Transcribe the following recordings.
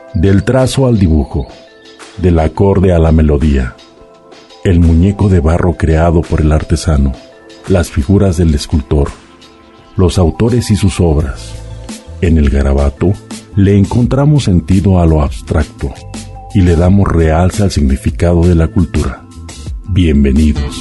Del trazo al dibujo, del acorde a la melodía, el muñeco de barro creado por el artesano, las figuras del escultor, los autores y sus obras. En el garabato le encontramos sentido a lo abstracto y le damos realce al significado de la cultura. Bienvenidos.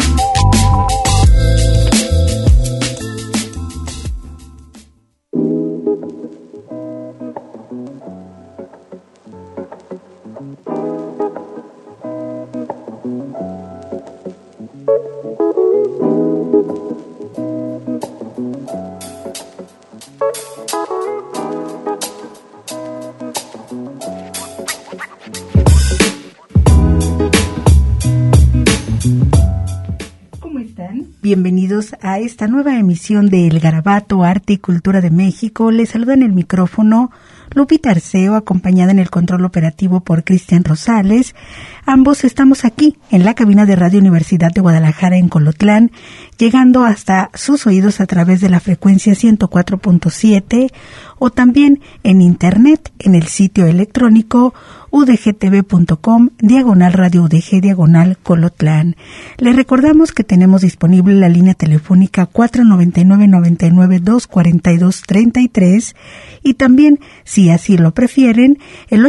Bienvenidos a esta nueva emisión de El Garabato, Arte y Cultura de México. Les saluda en el micrófono Lupita Arceo, acompañada en el control operativo por Cristian Rosales. Ambos estamos aquí en la cabina de Radio Universidad de Guadalajara en Colotlán, llegando hasta sus oídos a través de la frecuencia 104.7 o también en internet en el sitio electrónico udgtv.com/radio udg Colotlán. Les recordamos que tenemos disponible la línea telefónica 499-99-242-33 y también, si así lo prefieren, el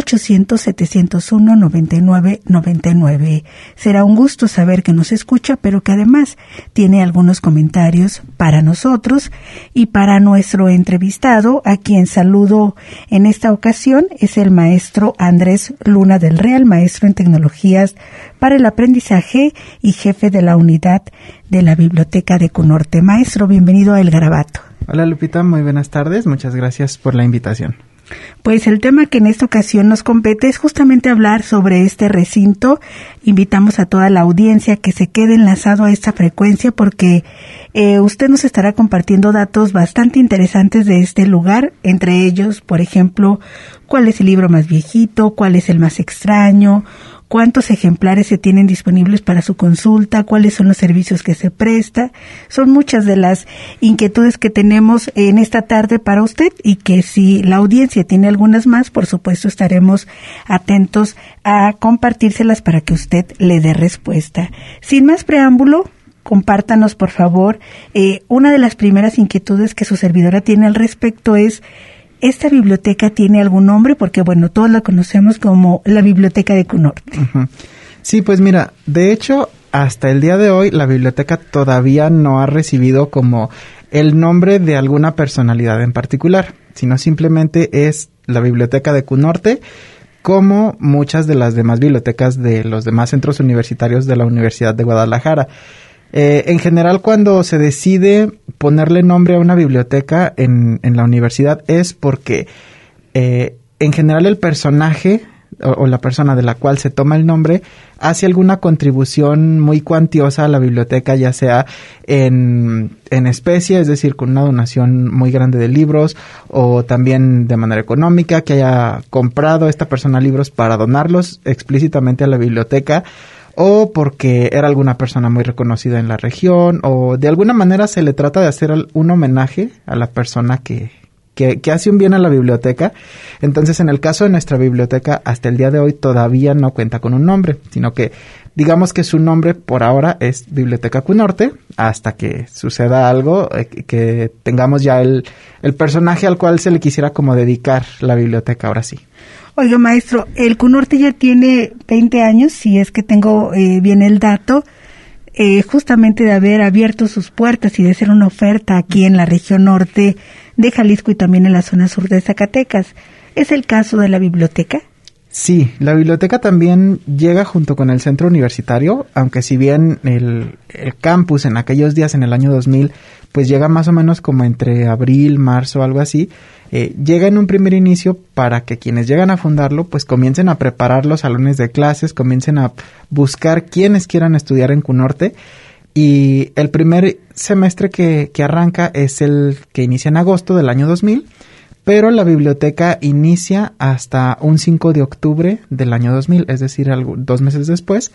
800-701-9999. Será un gusto saber que nos escucha, pero que además tiene algunos comentarios para nosotros y para nuestro entrevistado, a quien saludo en esta ocasión, es el maestro Andrés Luna del Real, maestro en tecnologías para el aprendizaje y jefe de la unidad de la Biblioteca de Cunorte. Maestro, bienvenido a El Garabato. Hola Lupita, muy buenas tardes, muchas gracias por la invitación. Pues el tema que en esta ocasión nos compete es justamente hablar sobre este recinto. Invitamos a toda la audiencia que se quede enlazado a esta frecuencia porque usted nos estará compartiendo datos bastante interesantes de este lugar, entre ellos, por ejemplo, cuál es el libro más viejito, cuál es el más extraño, cuántos ejemplares se tienen disponibles para su consulta, cuáles son los servicios que se presta. Son muchas de las inquietudes que tenemos en esta tarde para usted y que si la audiencia tiene algunas más, por supuesto estaremos atentos a compartírselas para que usted le dé respuesta. Sin más preámbulo, compártanos por favor, una de las primeras inquietudes que su servidora tiene al respecto es: ¿esta biblioteca tiene algún nombre? Porque, bueno, todos la conocemos como la Biblioteca de Cunorte. Uh-huh. Sí, pues mira, de hecho, hasta el día de hoy, la biblioteca todavía no ha recibido como el nombre de alguna personalidad en particular, sino simplemente es la Biblioteca de Cunorte, como muchas de las demás bibliotecas de los demás centros universitarios de la Universidad de Guadalajara. En general, cuando se decide ponerle nombre a una biblioteca en la universidad es porque en general el personaje o la persona de la cual se toma el nombre hace alguna contribución muy cuantiosa a la biblioteca, ya sea en especie, es decir, con una donación muy grande de libros, o también de manera económica, que haya comprado esta persona libros para donarlos explícitamente a la biblioteca, o porque era alguna persona muy reconocida en la región, o de alguna manera se le trata de hacer un homenaje a la persona que hace un bien a la biblioteca. Entonces, en el caso de nuestra biblioteca, hasta el día de hoy todavía no cuenta con un nombre, sino que digamos que su nombre por ahora es Biblioteca Cunorte, hasta que suceda algo, que tengamos ya el personaje al cual se le quisiera como dedicar la biblioteca, ahora sí. Oiga, maestro, el Cunorte ya tiene 20 años, si es que tengo bien el dato, justamente de haber abierto sus puertas y de ser una oferta aquí en la región norte de Jalisco y también en la zona sur de Zacatecas. ¿Es el caso de la biblioteca? Sí, la biblioteca también llega junto con el centro universitario, aunque si bien el campus en aquellos días, en el año 2000, pues llega más o menos como entre abril, marzo, algo así, llega en un primer inicio para que quienes llegan a fundarlo pues comiencen a preparar los salones de clases, comiencen a buscar quienes quieran estudiar en Cunorte, y el primer semestre que arranca es el que inicia en agosto del año 2000, pero la biblioteca inicia hasta un 5 de octubre del año 2000, es decir, 2 meses después.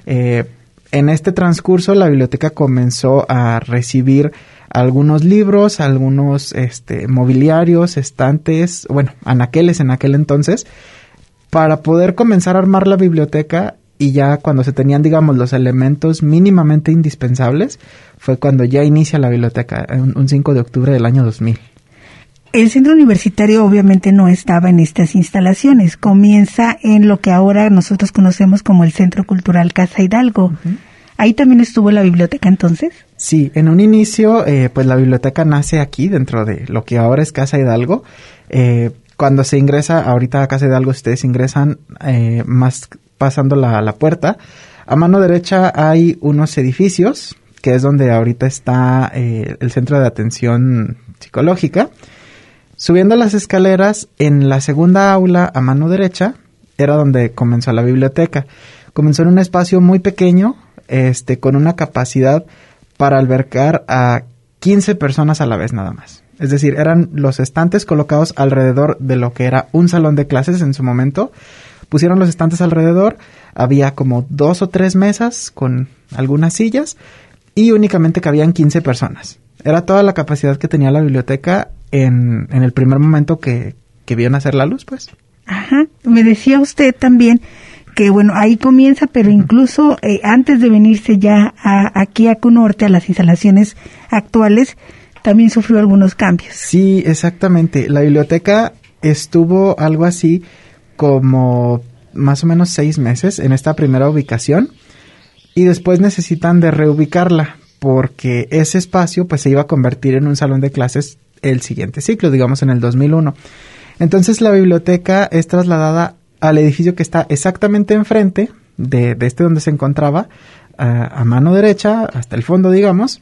En este transcurso, la biblioteca comenzó a recibir algunos libros, algunos mobiliarios, estantes, bueno, anaqueles en aquel entonces, para poder comenzar a armar la biblioteca, y ya cuando se tenían, digamos, los elementos mínimamente indispensables, fue cuando ya inicia la biblioteca, un 5 de octubre del año 2000. El centro universitario obviamente no estaba en estas instalaciones, comienza en lo que ahora nosotros conocemos como el Centro Cultural Casa Hidalgo. Uh-huh. ¿Ahí también estuvo la biblioteca entonces? Sí, en un inicio, pues la biblioteca nace aquí, dentro de lo que ahora es Casa Hidalgo. Cuando se ingresa, ahorita a Casa Hidalgo, ustedes ingresan más pasando la puerta. A mano derecha hay unos edificios, que es donde ahorita está el Centro de Atención Psicológica. Subiendo las escaleras, en la segunda aula, a mano derecha, era donde comenzó la biblioteca. Comenzó en un espacio muy pequeño, con una capacidad para albergar a 15 personas a la vez nada más. Es decir, eran los estantes colocados alrededor de lo que era un salón de clases en su momento. Pusieron los estantes alrededor, había como 2 o 3 mesas con algunas sillas y únicamente cabían 15 personas. Era toda la capacidad que tenía la biblioteca en el primer momento que vio nacer la luz, pues. Ajá, me decía usted también que, bueno, ahí comienza, pero incluso antes de venirse ya aquí a Cunorte, a las instalaciones actuales, también sufrió algunos cambios. Sí, exactamente. La biblioteca estuvo algo así como más o menos 6 meses en esta primera ubicación y después necesitan de reubicarla porque ese espacio pues se iba a convertir en un salón de clases el siguiente ciclo, digamos en el 2001. Entonces la biblioteca es trasladada al edificio que está exactamente enfrente de donde se encontraba, a mano derecha, hasta el fondo, digamos,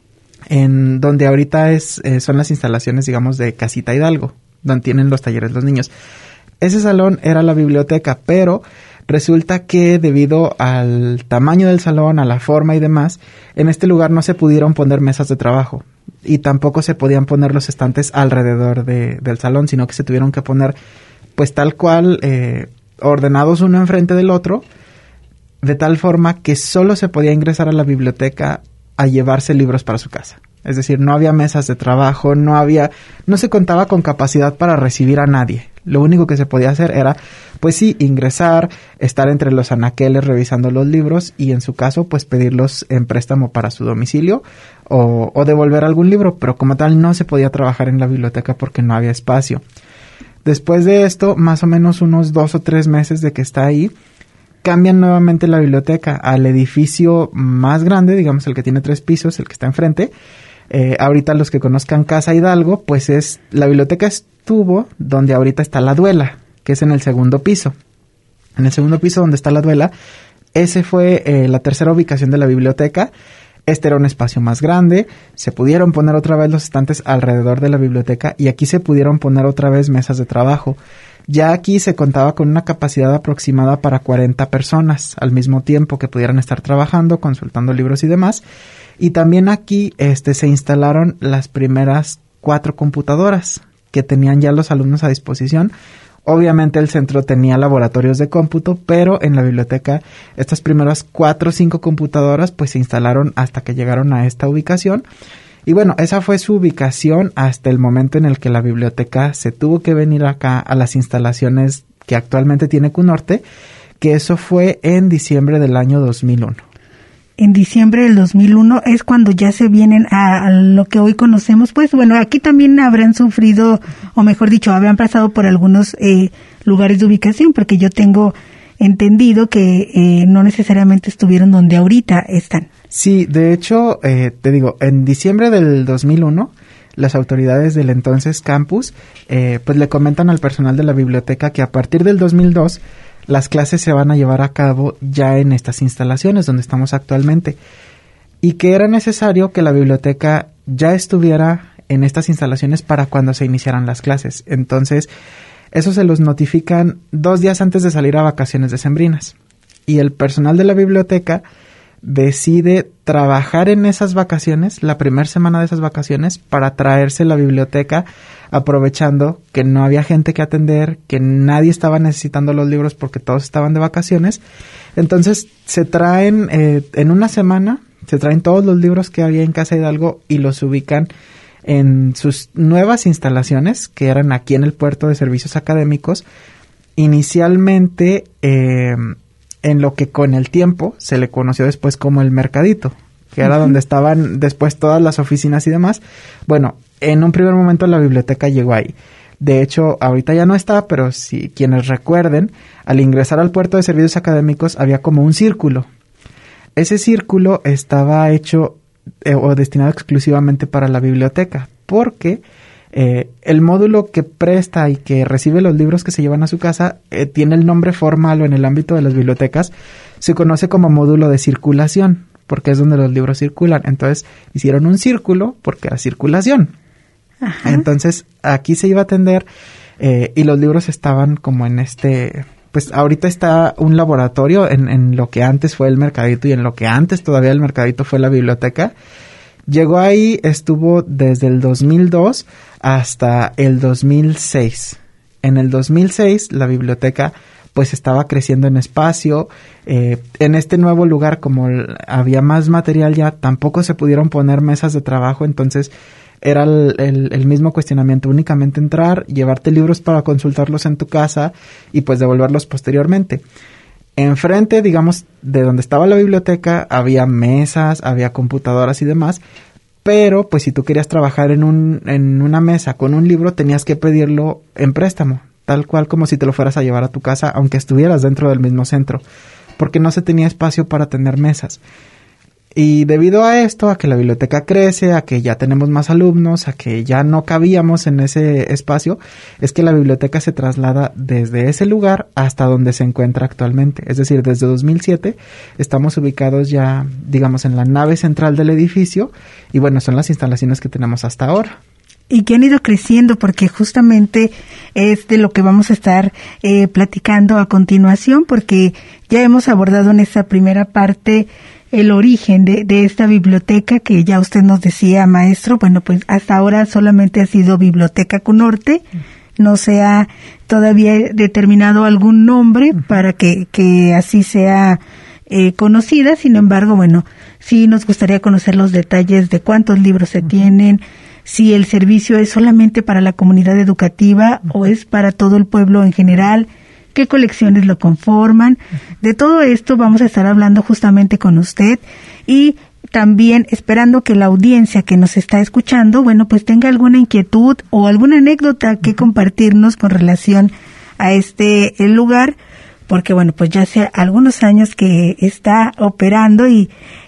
en donde ahorita son las instalaciones, digamos, de Casita Hidalgo, donde tienen los talleres los niños. Ese salón era la biblioteca, pero resulta que debido al tamaño del salón, a la forma y demás, en este lugar no se pudieron poner mesas de trabajo y tampoco se podían poner los estantes alrededor del salón, sino que se tuvieron que poner pues tal cual, ordenados uno enfrente del otro, de tal forma que solo se podía ingresar a la biblioteca a llevarse libros para su casa. Es decir, no había mesas de trabajo, no se contaba con capacidad para recibir a nadie. Lo único que se podía hacer era, pues sí, ingresar, estar entre los anaqueles revisando los libros y en su caso, pues pedirlos en préstamo para su domicilio o devolver algún libro, pero como tal no se podía trabajar en la biblioteca porque no había espacio. Después de esto, más o menos unos 2 o 3 meses de que está ahí, cambian nuevamente la biblioteca al edificio más grande, digamos el que tiene 3 pisos, el que está enfrente. Ahorita los que conozcan Casa Hidalgo, pues la biblioteca estuvo donde ahorita está la Duela, que es en el segundo piso. En el segundo piso donde está la Duela, ese fue la tercera ubicación de la biblioteca. Este era un espacio más grande, se pudieron poner otra vez los estantes alrededor de la biblioteca y aquí se pudieron poner otra vez mesas de trabajo. Ya aquí se contaba con una capacidad aproximada para 40 personas al mismo tiempo que pudieran estar trabajando, consultando libros y demás. Y también aquí se instalaron las primeras 4 computadoras que tenían ya los alumnos a disposición. Obviamente el centro tenía laboratorios de cómputo, pero en la biblioteca estas primeras 4 o 5 computadoras pues se instalaron hasta que llegaron a esta ubicación. Y bueno, esa fue su ubicación hasta el momento en el que la biblioteca se tuvo que venir acá a las instalaciones que actualmente tiene Cunorte, que eso fue en diciembre del año 2001. En diciembre del 2001 es cuando ya se vienen a lo que hoy conocemos. Pues bueno, aquí también habrán sufrido, o mejor dicho, habían pasado por algunos lugares de ubicación, porque yo tengo entendido que no necesariamente estuvieron donde ahorita están. Sí, de hecho, te digo, en diciembre del 2001, las autoridades del entonces campus, pues le comentan al personal de la biblioteca que a partir del 2002, las clases se van a llevar a cabo ya en estas instalaciones donde estamos actualmente y que era necesario que la biblioteca ya estuviera en estas instalaciones para cuando se iniciaran las clases. Entonces, eso se los notifican 2 días antes de salir a vacaciones decembrinas y el personal de la biblioteca decide trabajar en esas vacaciones, la primera semana de esas vacaciones, para traerse la biblioteca, aprovechando que no había gente que atender, que nadie estaba necesitando los libros porque todos estaban de vacaciones. Entonces se traen, en una semana, se traen todos los libros que había en Casa Hidalgo y los ubican en sus nuevas instalaciones, que eran aquí en el Puerto de Servicios Académicos, inicialmente en lo que con el tiempo se le conoció después como el mercadito, que era donde estaban después todas las oficinas y demás. Bueno, en un primer momento la biblioteca llegó ahí. De hecho, ahorita ya no está, pero si quienes recuerden, al ingresar al puerto de servicios académicos había como un círculo. Ese círculo estaba hecho o destinado exclusivamente para la biblioteca, porque el módulo que presta y que recibe los libros que se llevan a su casa tiene el nombre formal o en el ámbito de las bibliotecas se conoce como módulo de circulación, porque es donde los libros circulan. Entonces hicieron un círculo porque era circulación. Ajá. Entonces aquí se iba a atender y los libros estaban como en pues ahorita está un laboratorio en lo que antes fue el mercadito y en lo que antes todavía el mercadito fue la biblioteca. Llegó ahí, estuvo desde el 2002 hasta el 2006. En el 2006 la biblioteca pues estaba creciendo en espacio. En este nuevo lugar, como había más material ya, tampoco se pudieron poner mesas de trabajo, entonces era el mismo cuestionamiento, únicamente entrar, llevarte libros para consultarlos en tu casa y pues devolverlos posteriormente. Enfrente, digamos, de donde estaba la biblioteca, había mesas, había computadoras y demás, pero pues si tú querías trabajar en una mesa con un libro, tenías que pedirlo en préstamo, tal cual como si te lo fueras a llevar a tu casa, aunque estuvieras dentro del mismo centro, porque no se tenía espacio para tener mesas. Y debido a esto, a que la biblioteca crece, a que ya tenemos más alumnos, a que ya no cabíamos en ese espacio, es que la biblioteca se traslada desde ese lugar hasta donde se encuentra actualmente. Es decir, desde 2007 estamos ubicados ya, digamos, en la nave central del edificio y bueno, son las instalaciones que tenemos hasta ahora. Y que han ido creciendo porque justamente es de lo que vamos a estar platicando a continuación, porque ya hemos abordado en esta primera parte el origen de esta biblioteca que ya usted nos decía, maestro. Bueno, pues hasta ahora solamente ha sido Biblioteca Cunorte, no se ha todavía determinado algún nombre para que así sea conocida. Sin embargo, bueno, sí nos gustaría conocer los detalles de cuántos libros se tienen, si el servicio es solamente para la comunidad educativa o es para todo el pueblo en general, qué colecciones lo conforman. De todo esto vamos a estar hablando justamente con usted y también esperando que la audiencia que nos está escuchando, bueno, pues tenga alguna inquietud o alguna anécdota que compartirnos con relación a el lugar, porque bueno, pues ya hace algunos años que está operando y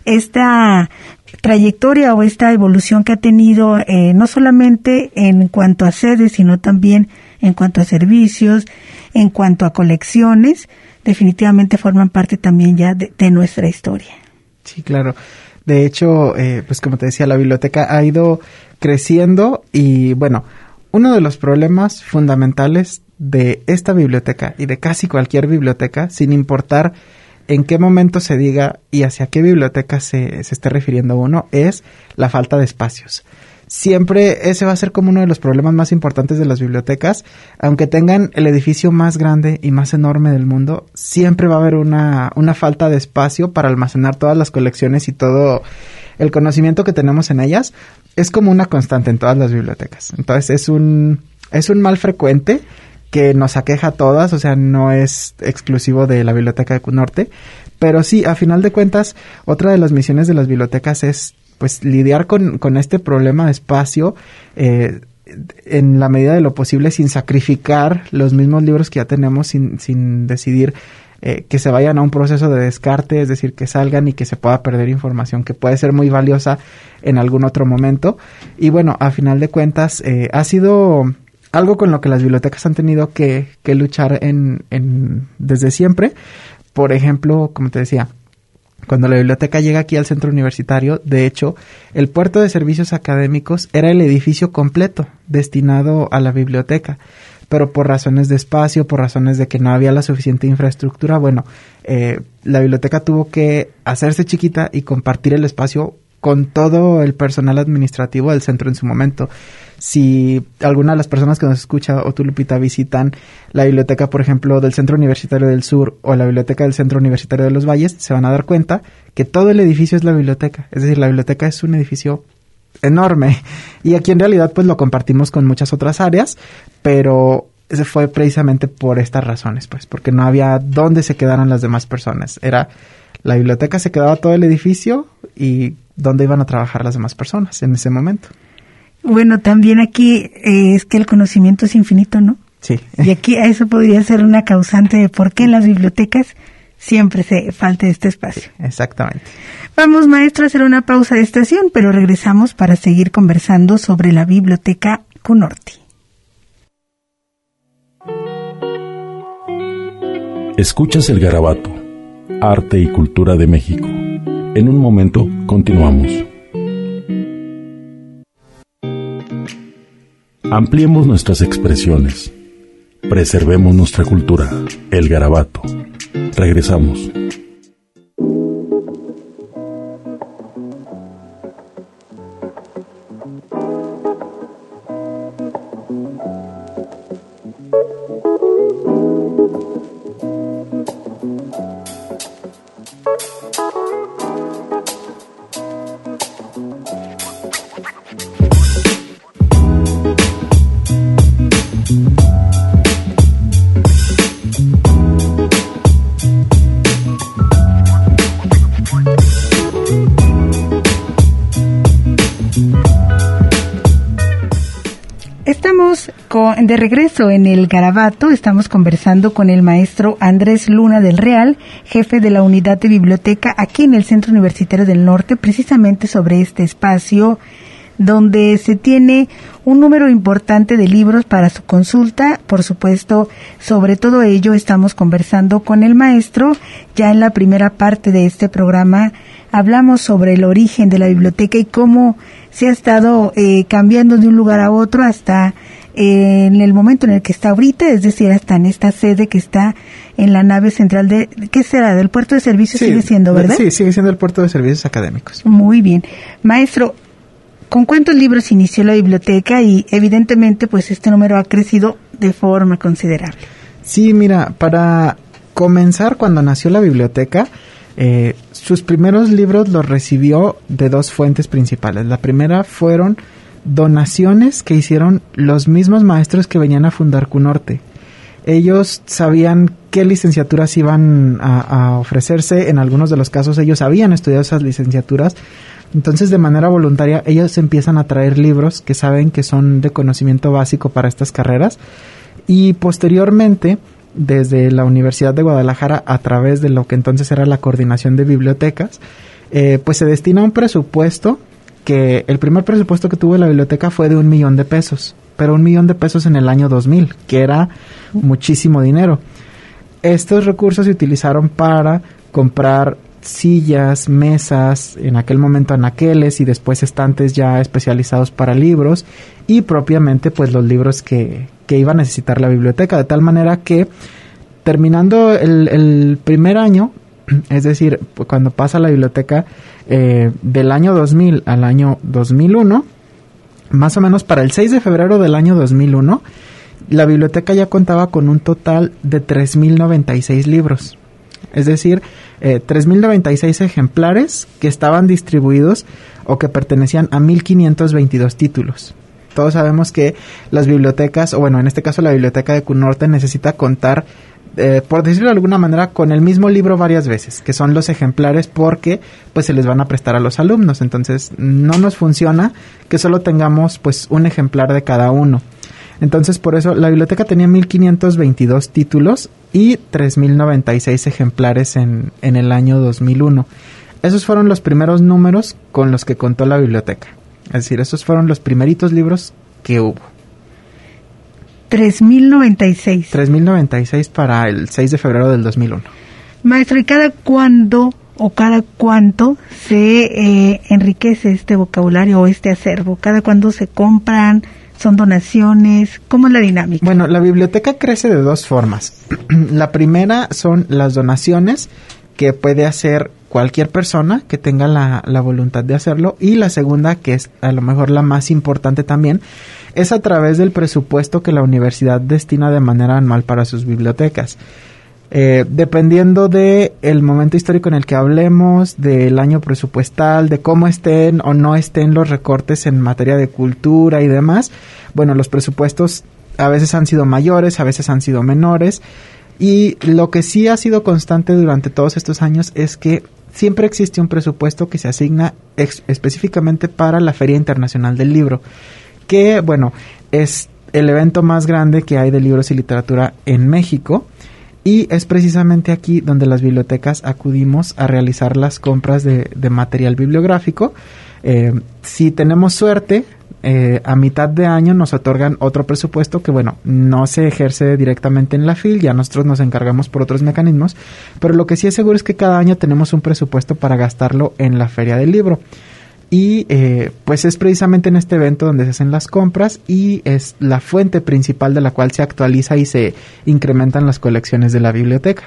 esta trayectoria o esta evolución que ha tenido no solamente en cuanto a sedes, sino también en cuanto a servicios, en cuanto a colecciones, definitivamente forman parte también ya de nuestra historia. Sí, claro. De hecho, pues como te decía, la biblioteca ha ido creciendo y bueno, uno de los problemas fundamentales de esta biblioteca y de casi cualquier biblioteca, sin importar en qué momento se diga y hacia qué biblioteca se esté refiriendo uno, es la falta de espacios. Siempre ese va a ser como uno de los problemas más importantes de las bibliotecas. Aunque tengan el edificio más grande y más enorme del mundo, siempre va a haber una falta de espacio para almacenar todas las colecciones y todo el conocimiento que tenemos en ellas. Es como una constante en todas las bibliotecas. Entonces es un mal frecuente que nos aqueja a todas, o sea, no es exclusivo de la Biblioteca de Cunorte, pero sí, a final de cuentas, otra de las misiones de las bibliotecas es pues lidiar con este problema de espacio en la medida de lo posible, sin sacrificar los mismos libros que ya tenemos, sin decidir que se vayan a un proceso de descarte, es decir, que salgan y que se pueda perder información que puede ser muy valiosa en algún otro momento. Y bueno, a final de cuentas, ha sido algo con lo que las bibliotecas han tenido que luchar desde siempre. Por ejemplo, como te decía, cuando la biblioteca llega aquí al centro universitario, de hecho, el puerto de servicios académicos era el edificio completo destinado a la biblioteca, pero por razones de espacio, por razones de que no había la suficiente infraestructura, bueno, la biblioteca tuvo que hacerse chiquita y compartir el espacio con todo el personal administrativo del centro en su momento. Si alguna de las personas que nos escucha o tú, Lupita, visitan la biblioteca, por ejemplo, del Centro Universitario del Sur o la biblioteca del Centro Universitario de los Valles, se van a dar cuenta que todo el edificio es la biblioteca. Es decir, la biblioteca es un edificio enorme y aquí en realidad pues lo compartimos con muchas otras áreas, pero ese fue precisamente por estas razones, pues, porque no había dónde se quedaran las demás personas. Era la biblioteca, se quedaba todo el edificio, y dónde iban a trabajar las demás personas en ese momento. Bueno, también aquí es que el conocimiento es infinito, ¿no? Sí. Y aquí eso podría ser una causante de por qué en las bibliotecas siempre se falta este espacio. Sí, exactamente. Vamos, maestro, a hacer una pausa de estación, pero regresamos para seguir conversando sobre la Biblioteca Cunorti. Escuchas El Garabato, arte y cultura de México. En un momento continuamos. Ampliemos nuestras expresiones. Preservemos nuestra cultura. El Garabato. Regresamos. De regreso en el Garabato, estamos conversando con el maestro Andrés Luna del Real, jefe de la unidad de biblioteca aquí en el Centro Universitario del Norte, precisamente sobre este espacio donde se tiene un número importante de libros para su consulta. Por supuesto, sobre todo ello estamos conversando con el maestro. Ya en la primera parte de este programa hablamos sobre el origen de la biblioteca y cómo se ha estado cambiando de un lugar a otro hasta en el momento en el que está ahorita, es decir, hasta en esta sede que está en la nave central de, ¿qué será? Del puerto de servicios. Sí, sigue siendo, ¿verdad? Sí, sigue siendo el puerto de servicios académicos. Muy bien. Maestro, ¿con cuántos libros inició la biblioteca? Y evidentemente, pues este número ha crecido de forma considerable. Sí, mira, para comenzar, cuando nació la biblioteca, sus primeros libros los recibió de dos fuentes principales. La primera fueron donaciones que hicieron los mismos maestros que venían a fundar Cunorte. Ellos sabían qué licenciaturas iban a ofrecerse. En algunos de los casos ellos habían estudiado esas licenciaturas. Entonces, de manera voluntaria, ellos empiezan a traer libros que saben que son de conocimiento básico para estas carreras. Y posteriormente, desde la Universidad de Guadalajara, a través de lo que entonces era la Coordinación de Bibliotecas, pues se destina un presupuesto, que el primer presupuesto que tuvo la biblioteca fue de $1,000,000, pero $1,000,000 en el año 2000, que era muchísimo dinero. Estos recursos se utilizaron para comprar sillas, mesas, en aquel momento anaqueles y después estantes ya especializados para libros, y propiamente pues los libros que iba a necesitar la biblioteca, de tal manera que terminando el primer año, es decir, cuando pasa la biblioteca del año 2000 al año 2001, más o menos para el 6 de febrero del año 2001, la biblioteca ya contaba con un total de 3,096 libros. Es decir, 3,096 ejemplares que estaban distribuidos o que pertenecían a 1,522 títulos. Todos sabemos que las bibliotecas, o bueno, en este caso la biblioteca de Cunorte, necesita contar, por decirlo de alguna manera, con el mismo libro varias veces, que son los ejemplares, porque pues se les van a prestar a los alumnos. Entonces no nos funciona que solo tengamos pues un ejemplar de cada uno. Entonces, por eso la biblioteca tenía 1,522 títulos y 3,096 ejemplares en el año 2001. Esos fueron los primeros números con los que contó la biblioteca. Es decir, esos fueron los primeritos libros que hubo. 3,096. 3,096 para el 6 de febrero del 2001. Maestro, ¿y cada cuándo o cada cuánto se enriquece este vocabulario o este acervo? ¿Cada cuándo se compran? ¿Son donaciones? ¿Cómo es la dinámica? Bueno, la biblioteca crece de dos formas. La primera son las donaciones, que puede hacer cualquier persona que tenga la voluntad de hacerlo. Y la segunda, que es a lo mejor la más importante también, es a través del presupuesto que la universidad destina de manera anual para sus bibliotecas. Dependiendo de el momento histórico en el que hablemos, del año presupuestal, de cómo estén o no estén los recortes en materia de cultura y demás, bueno, los presupuestos A veces han sido mayores, a veces han sido menores. Y lo que sí ha sido constante durante todos estos años es que siempre existe un presupuesto que se asigna específicamente para la Feria Internacional del Libro, que, bueno, es el evento más grande que hay de libros y literatura en México, y es precisamente aquí donde las bibliotecas acudimos a realizar las compras de material bibliográfico. Si tenemos suerte, a mitad de año nos otorgan otro presupuesto que, bueno, no se ejerce directamente en la FIL, ya nosotros nos encargamos por otros mecanismos, pero lo que sí es seguro es que cada año tenemos un presupuesto para gastarlo en la Feria del Libro. Y pues es precisamente en este evento donde se hacen las compras y es la fuente principal de la cual se actualiza y se incrementan las colecciones de la biblioteca.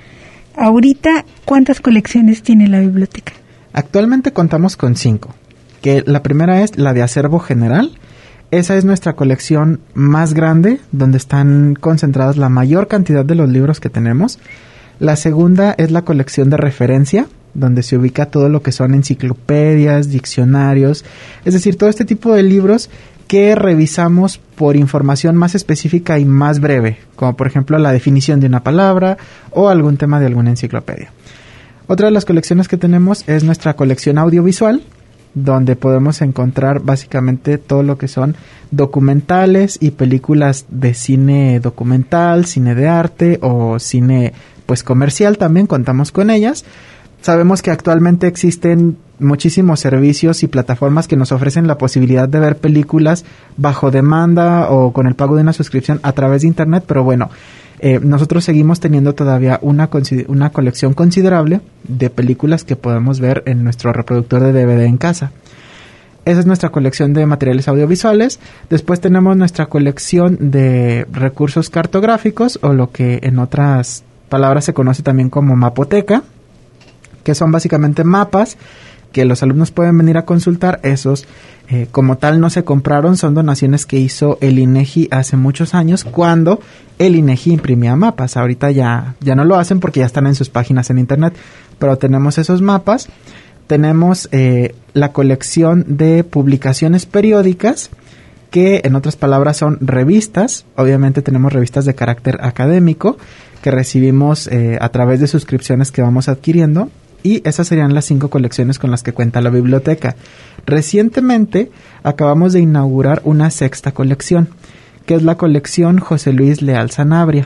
Ahorita, ¿cuántas colecciones tiene la biblioteca? Actualmente contamos con 5, que la primera es la de acervo general. Esa es nuestra colección más grande, donde están concentradas la mayor cantidad de los libros que tenemos. La segunda es la colección de referencia, donde se ubica todo lo que son enciclopedias, diccionarios, es decir, todo este tipo de libros que revisamos por información más específica y más breve, como por ejemplo la definición de una palabra o algún tema de alguna enciclopedia. Otra de las colecciones que tenemos es nuestra colección audiovisual, donde podemos encontrar básicamente todo lo que son documentales y películas de cine documental, cine de arte o cine pues comercial, también contamos con ellas. Sabemos que actualmente existen muchísimos servicios y plataformas que nos ofrecen la posibilidad de ver películas bajo demanda o con el pago de una suscripción a través de internet, pero bueno, nosotros seguimos teniendo todavía una colección considerable de películas que podemos ver en nuestro reproductor de DVD en casa. Esa es nuestra colección de materiales audiovisuales. Después tenemos nuestra colección de recursos cartográficos, o lo que en otras palabras se conoce también como mapoteca, que son básicamente mapas que los alumnos pueden venir a consultar. Esos como tal no se compraron, son donaciones que hizo el INEGI hace muchos años, cuando el INEGI imprimía mapas. Ahorita ya no lo hacen porque ya están en sus páginas en internet, pero tenemos esos mapas. Tenemos la colección de publicaciones periódicas, que en otras palabras son revistas. Obviamente tenemos revistas de carácter académico que recibimos a través de suscripciones que vamos adquiriendo. Y esas serían las 5 colecciones con las que cuenta la biblioteca. Recientemente acabamos de inaugurar una 6ª colección, que es la colección José Luis Leal Sanabria.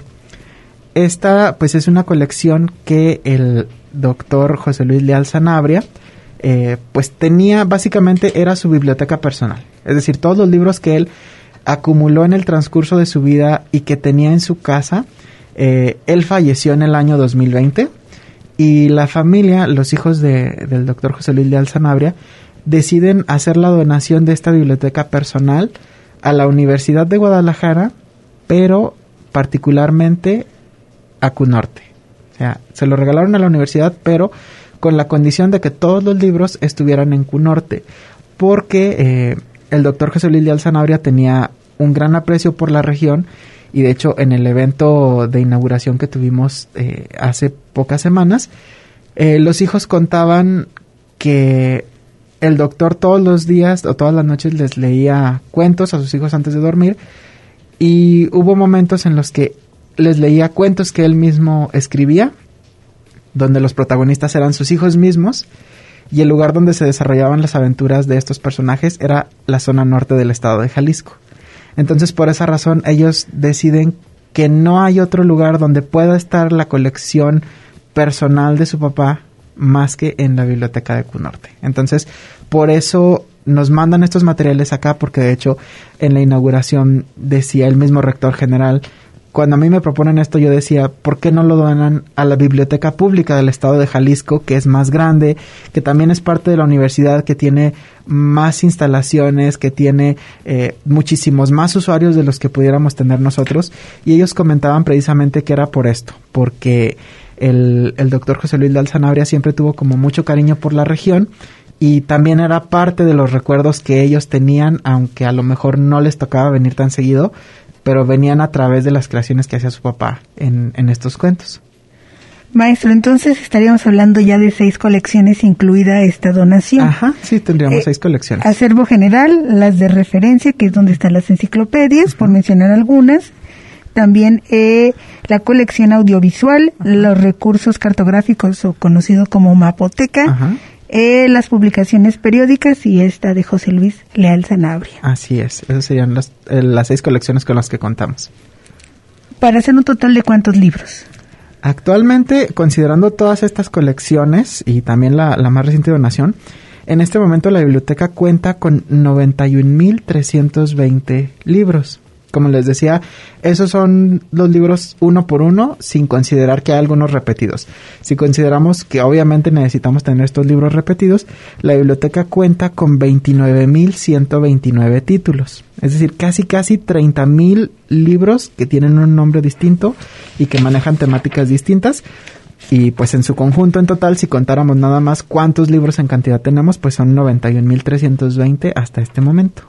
Esta pues es una colección que el doctor José Luis Leal Sanabria pues tenía, básicamente era su biblioteca personal. Es decir, todos los libros que él acumuló en el transcurso de su vida y que tenía en su casa. Él falleció en el año 2020. Y la familia, los hijos del doctor José Luis Leal Sanabria, deciden hacer la donación de esta biblioteca personal a la Universidad de Guadalajara, pero particularmente a CUNORTE. O sea, se lo regalaron a la universidad, pero con la condición de que todos los libros estuvieran en CUNORTE, porque el doctor José Luis Leal Sanabria tenía un gran aprecio por la región. Y de hecho, en el evento de inauguración que tuvimos hace pocas semanas, los hijos contaban que el doctor todos los días o todas las noches les leía cuentos a sus hijos antes de dormir. Y hubo momentos en los que les leía cuentos que él mismo escribía, donde los protagonistas eran sus hijos mismos. Y el lugar donde se desarrollaban las aventuras de estos personajes era la zona norte del estado de Jalisco. Entonces, por esa razón, ellos deciden que no hay otro lugar donde pueda estar la colección personal de su papá más que en la biblioteca de CUNORTE. Entonces, por eso nos mandan estos materiales acá, porque de hecho, en la inauguración decía el mismo rector general, cuando a mí me proponen esto, yo decía, ¿por qué no lo donan a la biblioteca pública del estado de Jalisco, que es más grande, que también es parte de la universidad, que tiene más instalaciones, que tiene muchísimos más usuarios de los que pudiéramos tener nosotros? Y ellos comentaban precisamente que era por esto, porque el doctor José Luis Leal Sanabria siempre tuvo como mucho cariño por la región, y también era parte de los recuerdos que ellos tenían, aunque a lo mejor no les tocaba venir tan seguido, pero venían a través de las creaciones que hacía su papá en estos cuentos. Maestro, entonces estaríamos hablando ya de 6 colecciones, incluida esta donación. Ajá, sí, tendríamos 6 colecciones. Acervo general, las de referencia, que es donde están las enciclopedias, por mencionar algunas. También la colección audiovisual, los recursos cartográficos, o conocido como mapoteca, las publicaciones periódicas y esta de José Luis Leal Sanabria. Así es, esas serían las 6 colecciones con las que contamos. Para hacer un total de ¿cuántos libros? Actualmente, considerando todas estas colecciones y también la más reciente donación, en este momento la biblioteca cuenta con 91,320 libros. Como les decía, esos son los libros uno por uno, sin considerar que hay algunos repetidos. Si consideramos que obviamente necesitamos tener estos libros repetidos, la biblioteca cuenta con 29,129 títulos. Es decir, casi 30,000 libros que tienen un nombre distinto y que manejan temáticas distintas. Y pues en su conjunto, en total, si contáramos nada más cuántos libros en cantidad tenemos, pues son 91,320 hasta este momento.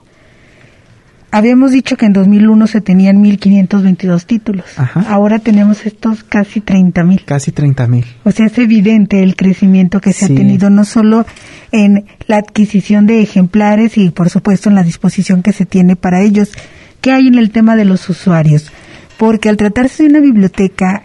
Habíamos dicho que en 2001 se tenían 1,522 títulos. Ajá. Ahora tenemos estos casi 30,000. Casi 30,000. O sea, es evidente el crecimiento que se ha tenido, no solo en la adquisición de ejemplares y, por supuesto, en la disposición que se tiene para ellos. ¿Qué hay en el tema de los usuarios? Porque al tratarse de una biblioteca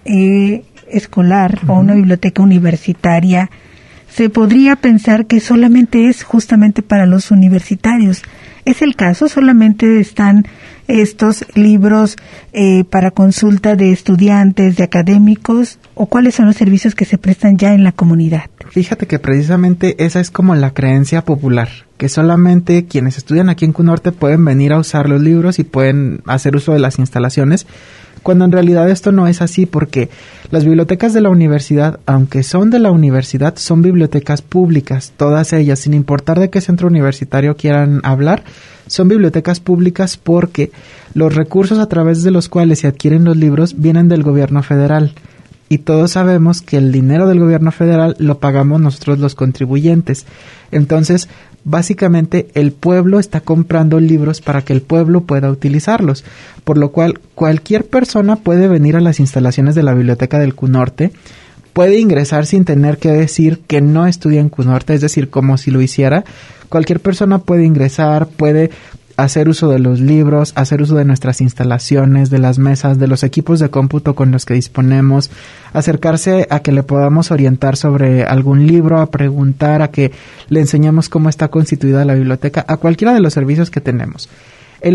escolar o una biblioteca universitaria, se podría pensar que solamente es justamente para los universitarios. ¿Es el caso? ¿Solamente están estos libros para consulta de estudiantes, de académicos? ¿O cuáles son los servicios que se prestan ya en la comunidad? Fíjate que precisamente esa es como la creencia popular, que solamente quienes estudian aquí en CUNORTE pueden venir a usar los libros y pueden hacer uso de las instalaciones, cuando en realidad esto no es así, porque las bibliotecas de la universidad, aunque son de la universidad, son bibliotecas públicas, todas ellas, sin importar de qué centro universitario quieran hablar, son bibliotecas públicas porque los recursos a través de los cuales se adquieren los libros vienen del gobierno federal. Y todos sabemos que el dinero del gobierno federal lo pagamos nosotros los contribuyentes. Entonces, básicamente el pueblo está comprando libros para que el pueblo pueda utilizarlos, por lo cual cualquier persona puede venir a las instalaciones de la biblioteca del CUNORTE, puede ingresar sin tener que decir que no estudia en CUNORTE, es decir, como si lo hiciera. Cualquier persona puede ingresar, puede hacer uso de los libros, hacer uso de nuestras instalaciones, de las mesas, de los equipos de cómputo con los que disponemos, acercarse a que le podamos orientar sobre algún libro, a preguntar, a que le enseñemos cómo está constituida la biblioteca, a cualquiera de los servicios que tenemos. La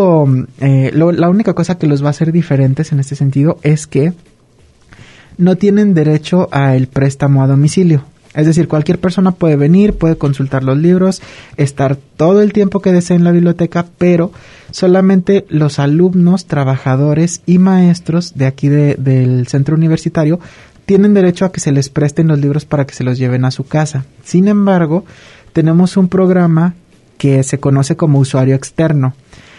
única cosa que los va a hacer diferentes en este sentido es que no tienen derecho al préstamo a domicilio. Es decir, cualquier persona puede venir, puede consultar los libros, estar todo el tiempo que desee en la biblioteca, pero solamente los alumnos, trabajadores y maestros de aquí del centro universitario tienen derecho a que se les presten los libros para que se los lleven a su casa. Sin embargo, tenemos un programa que se conoce como usuario externo.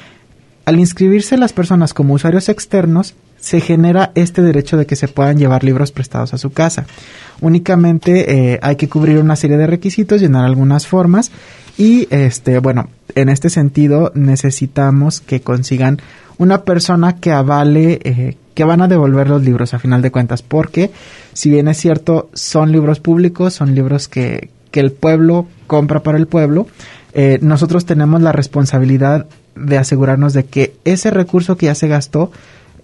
Al inscribirse las personas como usuarios externos, se genera este derecho de que se puedan llevar libros prestados a su casa. Únicamente hay que cubrir una serie de requisitos, llenar algunas formas y en este sentido necesitamos que consigan una persona que avale que van a devolver los libros a final de cuentas, porque si bien es cierto son libros públicos, son libros que el pueblo compra para el pueblo, nosotros tenemos la responsabilidad de asegurarnos de que ese recurso que ya se gastó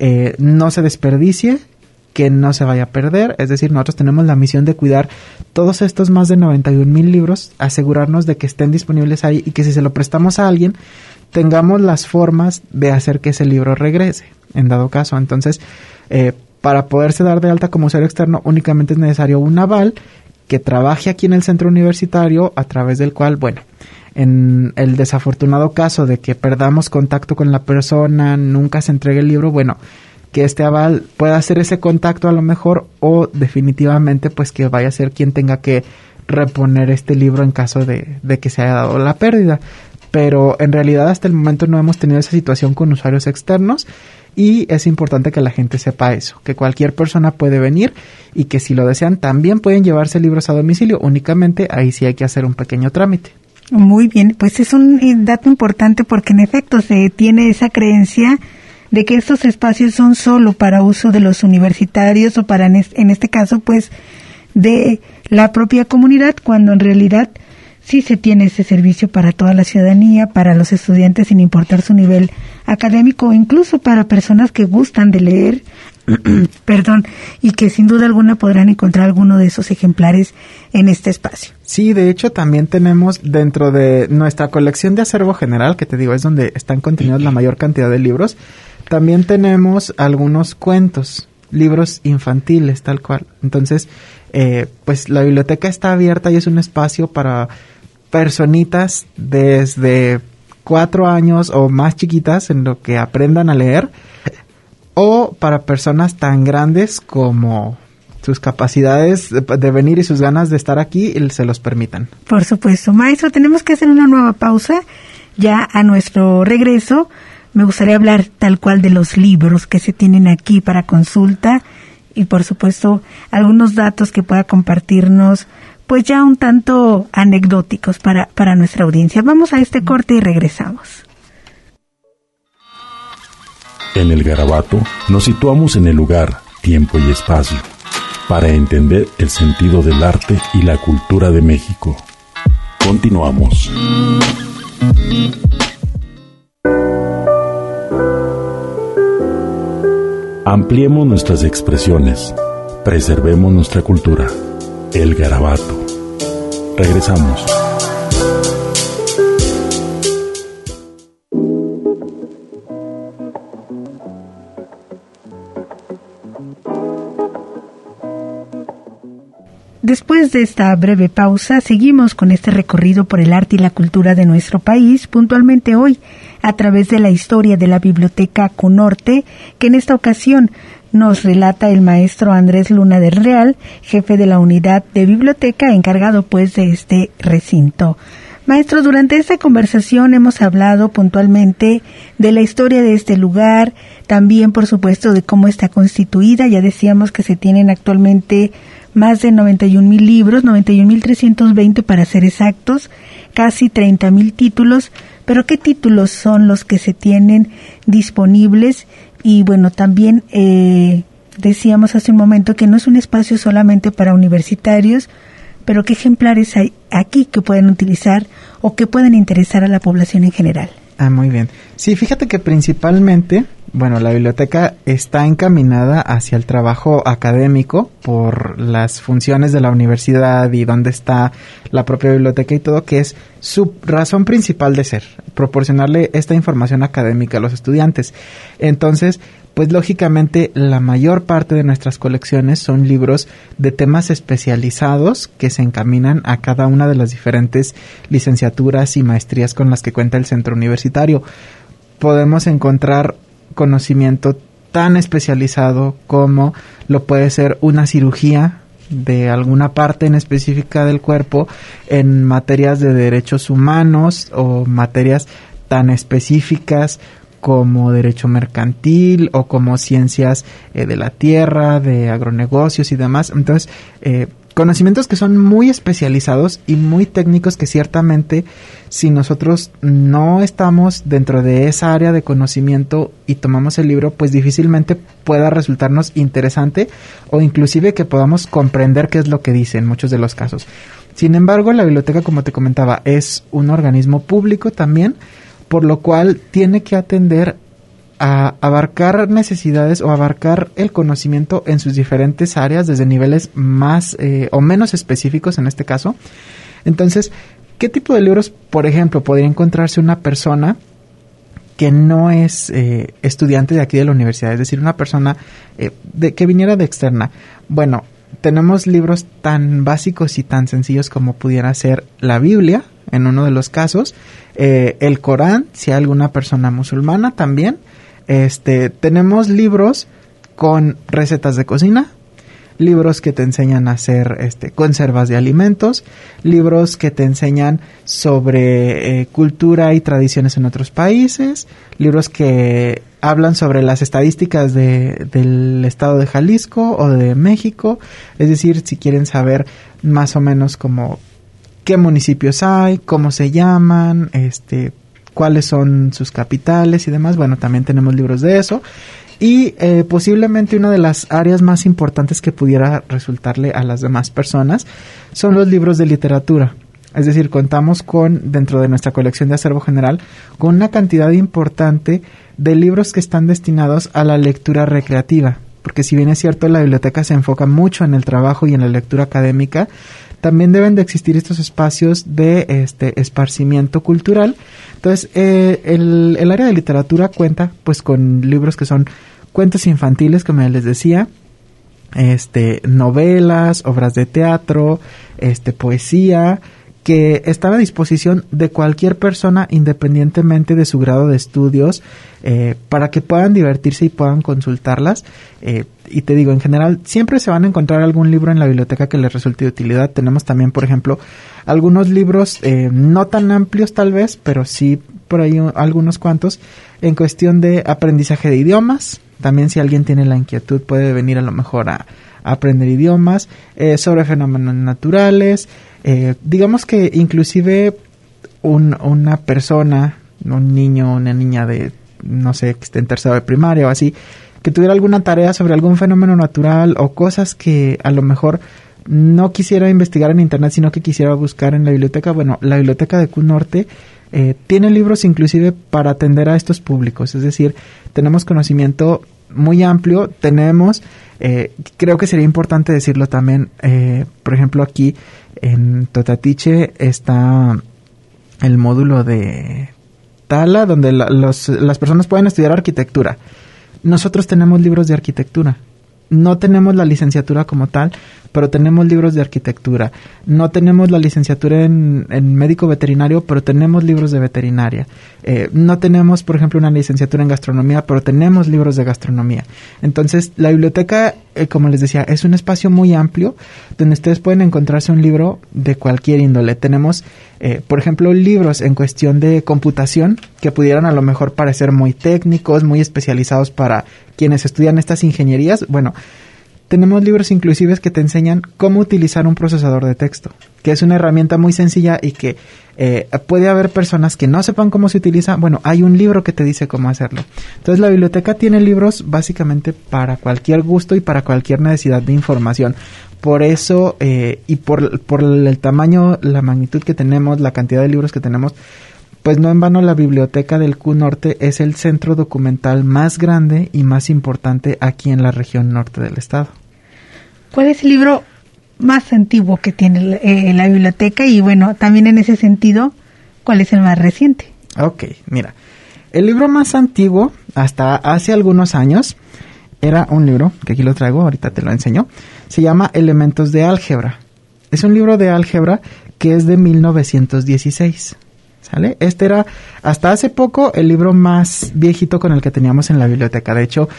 no se desperdicie, que no se vaya a perder. Es decir, nosotros tenemos la misión de cuidar todos estos más de 91,000 libros, asegurarnos de que estén disponibles ahí y que si se lo prestamos a alguien, tengamos las formas de hacer que ese libro regrese, en dado caso. Entonces, para poderse dar de alta como usuario externo, únicamente es necesario un aval que trabaje aquí en el centro universitario, a través del cual, en el desafortunado caso de que perdamos contacto con la persona, nunca se entregue el libro, que este aval pueda hacer ese contacto a lo mejor, o definitivamente pues que vaya a ser quien tenga que reponer este libro en caso de que se haya dado la pérdida. Pero en realidad hasta el momento no hemos tenido esa situación con usuarios externos y es importante que la gente sepa eso, que cualquier persona puede venir y que si lo desean también pueden llevarse libros a domicilio, únicamente ahí sí hay que hacer un pequeño trámite. Muy bien, pues es un dato importante porque en efecto se tiene esa creencia de que estos espacios son solo para uso de los universitarios o para, en este caso, pues, de la propia comunidad, cuando en realidad sí se tiene ese servicio para toda la ciudadanía, para los estudiantes sin importar su nivel académico, o incluso para personas que gustan de leer, y que sin duda alguna podrán encontrar alguno de esos ejemplares en este espacio. Sí, de hecho también tenemos dentro de nuestra colección de acervo general, que te digo es donde están contenidos la mayor cantidad de libros, también tenemos algunos cuentos, libros infantiles, tal cual. Entonces, pues la biblioteca está abierta y es un espacio para personitas desde 4 años o más chiquitas en lo que aprendan a leer, o para personas tan grandes como sus capacidades de venir y sus ganas de estar aquí se los permitan. Por supuesto. Maestro, tenemos que hacer una nueva pausa. Ya a nuestro regreso me gustaría hablar tal cual de los libros que se tienen aquí para consulta y, por supuesto, algunos datos que pueda compartirnos, pues ya un tanto anecdóticos para nuestra audiencia. Vamos a este corte y regresamos. En el Garabato nos situamos en el lugar, tiempo y espacio para entender el sentido del arte y la cultura de México. Continuamos. Ampliemos nuestras expresiones, preservemos nuestra cultura. El Garabato. Regresamos. Después de esta breve pausa, seguimos con este recorrido por el arte y la cultura de nuestro país, puntualmente hoy, a través de la historia de la Biblioteca Conorte, que en esta ocasión nos relata el maestro Andrés Luna del Real, jefe de la unidad de biblioteca, encargado pues de este recinto. Maestro, durante esta conversación hemos hablado puntualmente de la historia de este lugar, también por supuesto de cómo está constituida. Ya decíamos que se tienen actualmente más de 91,000 libros, 91,320 para ser exactos, casi 30,000 títulos, pero ¿qué títulos son los que se tienen disponibles? Y bueno, también decíamos hace un momento que no es un espacio solamente para universitarios, pero ¿qué ejemplares hay aquí que pueden utilizar o que pueden interesar a la población en general? Ah, muy bien. Sí, fíjate que principalmente, bueno, la biblioteca está encaminada hacia el trabajo académico por las funciones de la universidad y dónde está la propia biblioteca y todo, que es su razón principal de ser, proporcionarle esta información académica a los estudiantes. Entonces, pues lógicamente la mayor parte de nuestras colecciones son libros de temas especializados que se encaminan a cada una de las diferentes licenciaturas y maestrías con las que cuenta el centro universitario. Podemos encontrar conocimiento tan especializado como lo puede ser una cirugía de alguna parte en específica del cuerpo, en materias de derechos humanos o materias tan específicas como derecho mercantil o como ciencias de la tierra, de agronegocios y demás. Entonces, conocimientos que son muy especializados y muy técnicos que ciertamente si nosotros no estamos dentro de esa área de conocimiento y tomamos el libro, pues difícilmente pueda resultarnos interesante o inclusive que podamos comprender qué es lo que dice en muchos de los casos. Sin embargo, la biblioteca, como te comentaba, es un organismo público también, por lo cual tiene que atender a abarcar necesidades o abarcar el conocimiento en sus diferentes áreas, desde niveles más o menos específicos en este caso. Entonces, ¿qué tipo de libros, por ejemplo, podría encontrarse una persona que no es estudiante de aquí de la universidad? Es decir, una persona que viniera de externa. Bueno, tenemos libros tan básicos y tan sencillos como pudiera ser la Biblia, en uno de los casos, el Corán, si hay alguna persona musulmana también. Tenemos libros con recetas de cocina, libros que te enseñan a hacer conservas de alimentos, libros que te enseñan sobre cultura y tradiciones en otros países, libros que hablan sobre las estadísticas del estado de Jalisco o de México, es decir, si quieren saber más o menos como qué municipios hay, cómo se llaman, cuáles son sus capitales y demás. Bueno, también tenemos libros de eso. Y posiblemente una de las áreas más importantes que pudiera resultarle a las demás personas son los libros de literatura. Es decir, contamos con, dentro de nuestra colección de acervo general, con una cantidad importante de libros que están destinados a la lectura recreativa. Porque si bien es cierto, la biblioteca se enfoca mucho en el trabajo y en la lectura académica, también deben de existir estos espacios de esparcimiento cultural. Entonces, el área de literatura cuenta pues con libros que son cuentos infantiles, como ya les decía, novelas, obras de teatro, poesía, que están a disposición de cualquier persona independientemente de su grado de estudios, para que puedan divertirse y puedan consultarlas. Y te digo, en general, siempre se van a encontrar algún libro en la biblioteca que les resulte de utilidad. Tenemos también, por ejemplo, algunos libros no tan amplios tal vez, pero sí por ahí algunos cuantos, en cuestión de aprendizaje de idiomas. También si alguien tiene la inquietud puede venir a lo mejor a aprender idiomas, sobre fenómenos naturales. Digamos que inclusive una persona, un niño, una niña de, no sé, que esté en tercero de primaria o así, que tuviera alguna tarea sobre algún fenómeno natural o cosas que a lo mejor no quisiera investigar en internet, sino que quisiera buscar en la biblioteca. Bueno, la biblioteca de Q-Norte tiene libros inclusive para atender a estos públicos, es decir, tenemos conocimiento muy amplio, tenemos, creo que sería importante decirlo también, por ejemplo aquí en Totatiche está el módulo de Tala, donde las personas pueden estudiar arquitectura. Nosotros tenemos libros de arquitectura. No tenemos la licenciatura como tal, pero tenemos libros de arquitectura. No tenemos la licenciatura en médico veterinario, pero tenemos libros de veterinaria. No tenemos, por ejemplo, una licenciatura en gastronomía, pero tenemos libros de gastronomía. Entonces, la biblioteca, como les decía, es un espacio muy amplio donde ustedes pueden encontrarse un libro de cualquier índole. Tenemos, por ejemplo, libros en cuestión de computación que pudieran a lo mejor parecer muy técnicos, muy especializados para quienes estudian estas ingenierías. Bueno, tenemos libros inclusive que te enseñan cómo utilizar un procesador de texto, que es una herramienta muy sencilla y que puede haber personas que no sepan cómo se utiliza. Bueno, hay un libro que te dice cómo hacerlo. Entonces la biblioteca tiene libros básicamente para cualquier gusto y para cualquier necesidad de información. Por eso, y por el tamaño, la magnitud que tenemos, la cantidad de libros que tenemos, pues no en vano la biblioteca del Q-Norte es el centro documental más grande y más importante aquí en la región norte del estado. ¿Cuál es el libro más antiguo que tiene la biblioteca? Y bueno, también en ese sentido, ¿cuál es el más reciente? Ok, mira, el libro más antiguo, hasta hace algunos años, era un libro, que aquí lo traigo, ahorita te lo enseño, se llama Elementos de Álgebra. Es un libro de álgebra que es de 1916. ¿Sale? Este era, hasta hace poco, el libro más viejito con el que teníamos en la biblioteca. De hecho,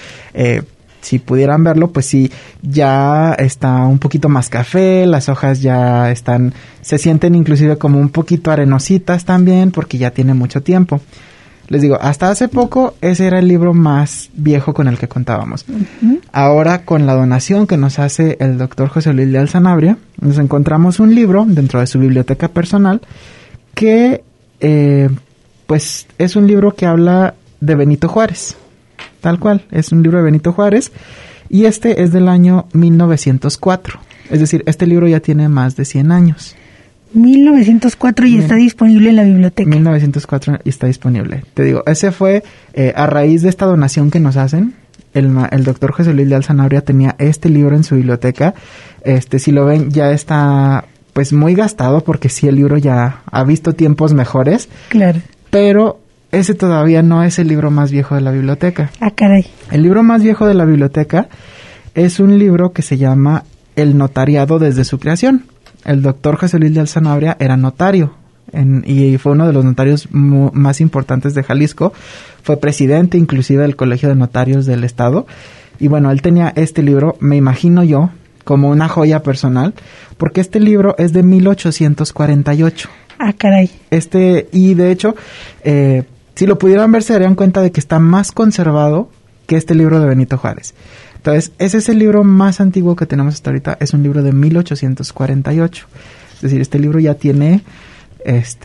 si pudieran verlo, pues sí, ya está un poquito más café, las hojas ya están, se sienten inclusive como un poquito arenositas también, porque ya tiene mucho tiempo. Les digo, hasta hace poco, ese era el libro más viejo con el que contábamos. Uh-huh. Ahora, con la donación que nos hace el doctor José Luis Leal Sanabria, nos encontramos un libro dentro de su biblioteca personal que pues es un libro que habla de Benito Juárez, tal cual, es un libro de Benito Juárez, y este es del año 1904, es decir, este libro ya tiene más de 100 años. 1904 y está disponible en la biblioteca. 1904 y está disponible. Te digo, ese fue a raíz de esta donación que nos hacen. El doctor José Luis Leal Sanabria tenía este libro en su biblioteca. Si lo ven, ya está pues muy gastado, porque sí, el libro ya ha visto tiempos mejores. Claro. Pero ese todavía no es el libro más viejo de la biblioteca. Ah, caray. El libro más viejo de la biblioteca es un libro que se llama El notariado desde su creación. El doctor José Luis Leal Sanabria era notario y fue uno de los notarios más importantes de Jalisco. Fue presidente inclusive del Colegio de Notarios del Estado. Y bueno, él tenía este libro, me imagino yo, como una joya personal, porque este libro es de 1848. Ah, caray. Y de hecho, si lo pudieran ver, se darían cuenta de que está más conservado que este libro de Benito Juárez. Entonces, ese es el libro más antiguo que tenemos hasta ahorita, es un libro de 1848. Es decir, este libro ya tiene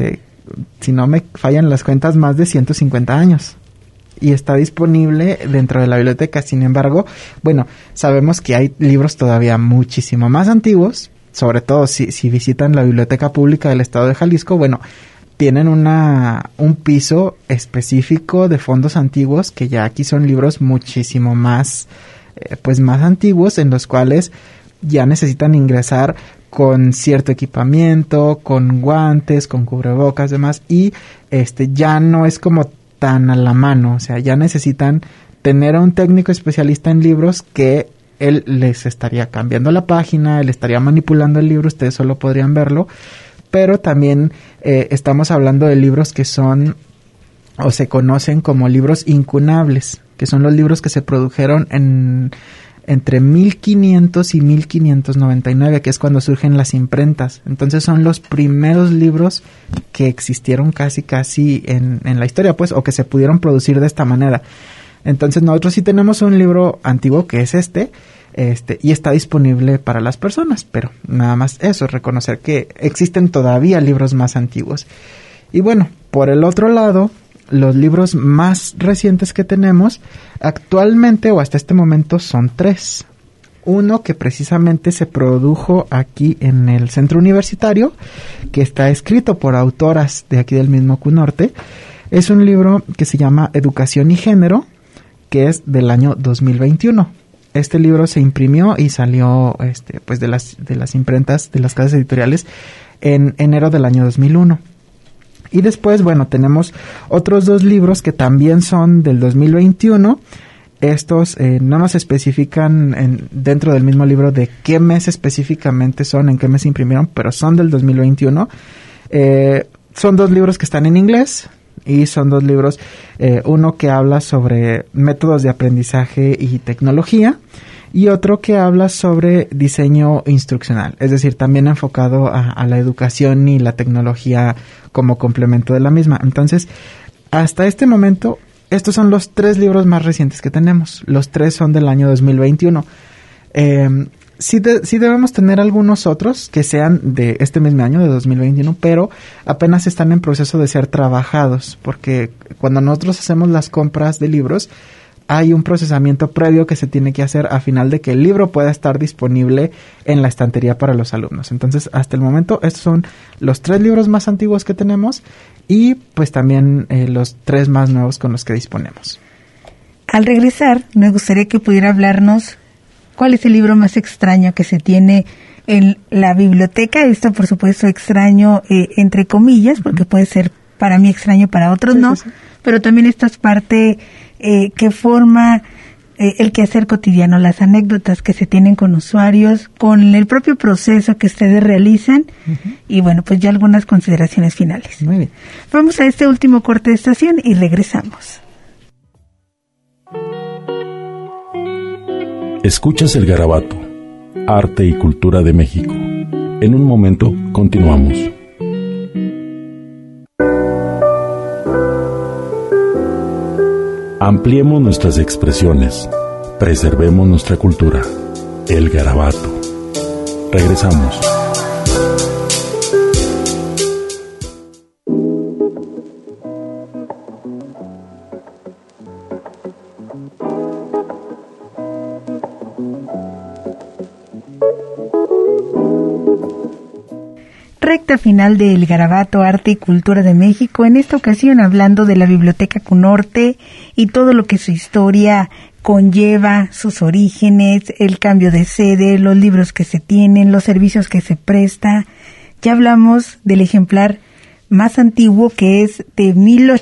si no me fallan las cuentas, más de 150 años. Y está disponible dentro de la biblioteca. Sin embargo, bueno, sabemos que hay libros todavía muchísimo más antiguos, sobre todo si visitan la Biblioteca Pública del Estado de Jalisco, bueno, tienen un piso específico de fondos antiguos, que ya aquí son libros muchísimo más, más antiguos, en los cuales ya necesitan ingresar con cierto equipamiento, con guantes, con cubrebocas, demás, y ya no es como tan a la mano, o sea, ya necesitan tener a un técnico especialista en libros que él les estaría cambiando la página, él estaría manipulando el libro, ustedes solo podrían verlo, pero también estamos hablando de libros que son o se conocen como libros incunables, que son los libros que se produjeron entre 1500 y 1599, que es cuando surgen las imprentas. Entonces son los primeros libros que existieron casi en la historia, pues, o que se pudieron producir de esta manera. Entonces nosotros sí tenemos un libro antiguo que es y está disponible para las personas, pero nada más eso, reconocer que existen todavía libros más antiguos. Y bueno, por el otro lado, los libros más recientes que tenemos actualmente o hasta este momento son 3. Uno que precisamente se produjo aquí en el centro universitario, que está escrito por autoras de aquí del mismo CUNORTE. Es un libro que se llama Educación y Género, que es del año 2021. Este libro se imprimió y salió de las imprentas, de las casas editoriales, en enero del año 2001. Y después, bueno, tenemos otros 2 libros que también son del 2021. Estos no nos especifican dentro del mismo libro de qué mes específicamente son, en qué mes se imprimieron, pero son del 2021. Son 2 libros que están en inglés y son 2 libros, uno que habla sobre métodos de aprendizaje y tecnología y otro que habla sobre diseño instruccional, es decir, también enfocado a la educación y la tecnología como complemento de la misma. Entonces, hasta este momento, estos son los 3 libros más recientes que tenemos. Los 3 son del año 2021. Sí debemos tener algunos otros que sean de este mismo año, de 2021, pero apenas están en proceso de ser trabajados, porque cuando nosotros hacemos las compras de libros, hay un procesamiento previo que se tiene que hacer a final de que el libro pueda estar disponible en la estantería para los alumnos. Entonces, hasta el momento, estos son los 3 libros más antiguos que tenemos y pues también los 3 más nuevos con los que disponemos. Al regresar, me gustaría que pudiera hablarnos cuál es el libro más extraño que se tiene en la biblioteca. Esto, por supuesto, extraño entre comillas, porque puede ser para mí extraño, para otros no, sí. Pero también esta es parte que forma el quehacer cotidiano, las anécdotas que se tienen con usuarios, con el propio proceso que ustedes realizan y bueno, pues ya algunas consideraciones finales. Muy bien. Vamos a este último corte de estación y regresamos. Escuchas El Garabato, Arte y Cultura de México. En un momento continuamos. Ampliemos nuestras expresiones, preservemos nuestra cultura. El Garabato. Regresamos. Recta final de El Garabato, Arte y Cultura de México, en esta ocasión hablando de la Biblioteca CUNORTE y todo lo que su historia conlleva, sus orígenes, el cambio de sede, los libros que se tienen, los servicios que se presta. Ya hablamos del ejemplar más antiguo, que es de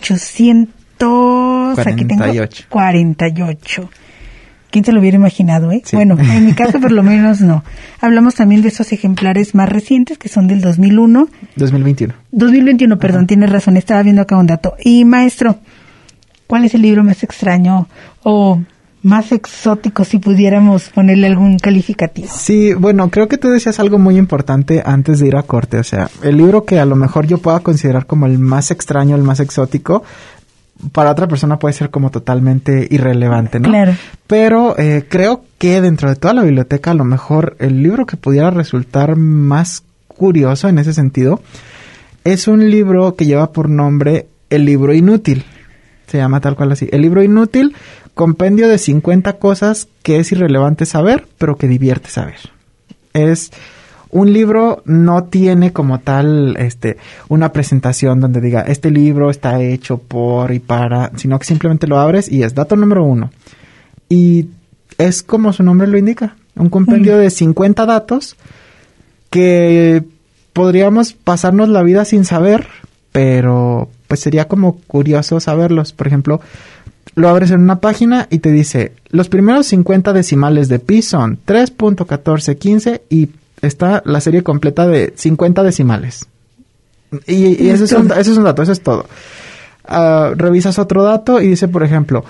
1848. ¿Quién se lo hubiera imaginado, Sí. Bueno, en mi caso por lo menos no. Hablamos también de esos ejemplares más recientes que son del 2001. 2021, perdón, tienes razón, estaba viendo acá un dato. Y maestro, ¿cuál es el libro más extraño o más exótico, si pudiéramos ponerle algún calificativo? Sí, bueno, creo que tú decías algo muy importante antes de ir a corte. O sea, el libro que a lo mejor yo pueda considerar como el más extraño, el más exótico, para otra persona puede ser como totalmente irrelevante, ¿no? Claro. Pero creo que dentro de toda la biblioteca, a lo mejor el libro que pudiera resultar más curioso en ese sentido es un libro que lleva por nombre El Libro Inútil. Se llama tal cual así. El Libro Inútil, compendio de 50 cosas que es irrelevante saber, pero que divierte saber. Es un libro, no tiene como tal una presentación donde diga, este libro está hecho por y para, sino que simplemente lo abres y es dato número 1. Y es como su nombre lo indica, un compendio de 50 datos que podríamos pasarnos la vida sin saber, pero pues sería como curioso saberlos. Por ejemplo, lo abres en una página y te dice, los primeros 50 decimales de pi son 3.1415 y está la serie completa de 50 decimales. Y eso es un dato, eso es todo. Revisas otro dato y dice, por ejemplo,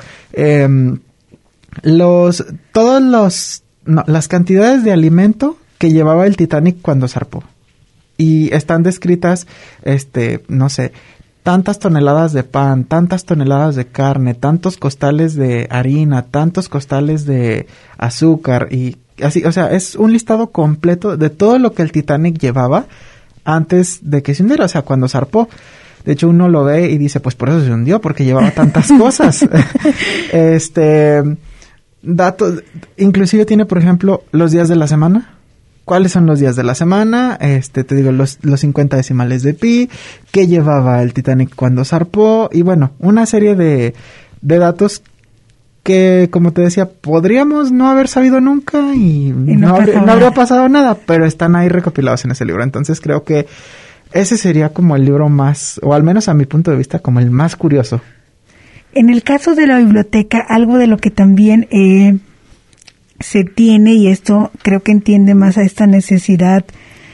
las cantidades de alimento que llevaba el Titanic cuando zarpó. Y están descritas, no sé, tantas toneladas de pan, tantas toneladas de carne, tantos costales de harina, tantos costales de azúcar y así, o sea, es un listado completo de todo lo que el Titanic llevaba antes de que se hundiera, o sea, cuando zarpó. De hecho, uno lo ve y dice, pues por eso se hundió, porque llevaba tantas cosas. Datos, inclusive tiene, por ejemplo, los días de la semana. ¿Cuáles son los días de la semana? Te digo, los 50 decimales de pi, qué llevaba el Titanic cuando zarpó, y bueno, una serie de datos que, como te decía, podríamos no haber sabido nunca y no habría pasado nada, pero están ahí recopilados en ese libro. Entonces creo que ese sería como el libro más, o al menos a mi punto de vista, como el más curioso. En el caso de la biblioteca, algo de lo que también se tiene, y esto creo que entiende más a esta necesidad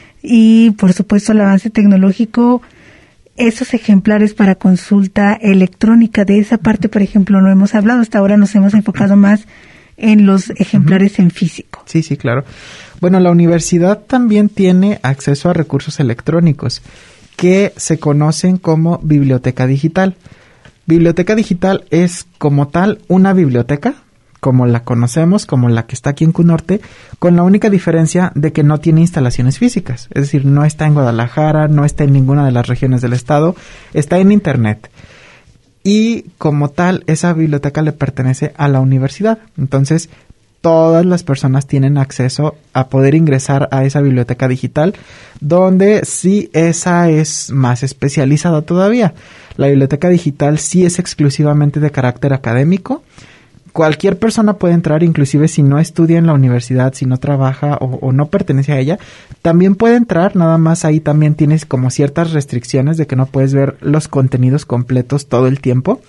y por supuesto el avance tecnológico, esos ejemplares para consulta electrónica. De esa parte, por ejemplo, no hemos hablado. Hasta ahora nos hemos enfocado más en los ejemplares en físico. Sí, claro. Bueno, la universidad también tiene acceso a recursos electrónicos que se conocen como biblioteca digital. Biblioteca digital es como tal una biblioteca, como la conocemos, como la que está aquí en Cunorte, con la única diferencia de que no tiene instalaciones físicas. Es decir, no está en Guadalajara, no está en ninguna de las regiones del estado, está en internet. Y como tal, esa biblioteca le pertenece a la universidad. Entonces, todas las personas tienen acceso a poder ingresar a esa biblioteca digital, donde sí esa es más especializada todavía. La biblioteca digital sí es exclusivamente de carácter académico. Cualquier persona puede entrar, inclusive si no estudia en la universidad, si no trabaja o no pertenece a ella, también puede entrar, nada más ahí también tienes como ciertas restricciones de que no puedes ver los contenidos completos todo el tiempo.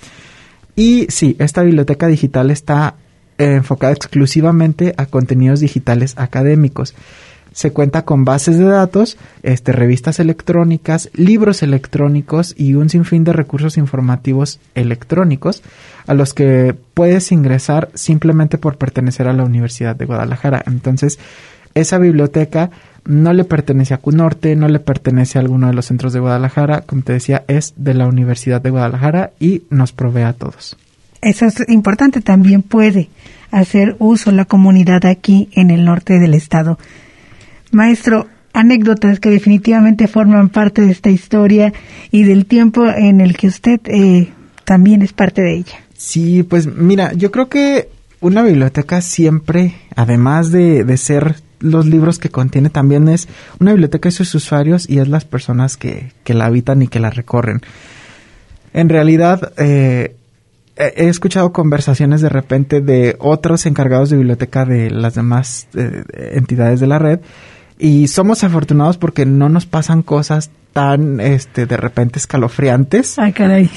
Y sí, esta biblioteca digital está enfocada exclusivamente a contenidos digitales académicos. Se cuenta con bases de datos, revistas electrónicas, libros electrónicos y un sinfín de recursos informativos electrónicos a los que puedes ingresar simplemente por pertenecer a la Universidad de Guadalajara. Entonces, esa biblioteca no le pertenece a Cunorte, no le pertenece a alguno de los centros de Guadalajara, como te decía, es de la Universidad de Guadalajara y nos provee a todos. Eso es importante, también puede hacer uso la comunidad aquí en el norte del estado. Maestro, anécdotas que definitivamente forman parte de esta historia y del tiempo en el que usted también es parte de ella. Sí, pues mira, yo creo que una biblioteca siempre, además de ser los libros que contiene, también es una biblioteca de sus usuarios y es las personas que la habitan y que la recorren. En realidad, he escuchado conversaciones de repente de otros encargados de biblioteca de las demás entidades de la red. Y somos afortunados porque no nos pasan cosas tan, de repente escalofriantes. Ay, caray.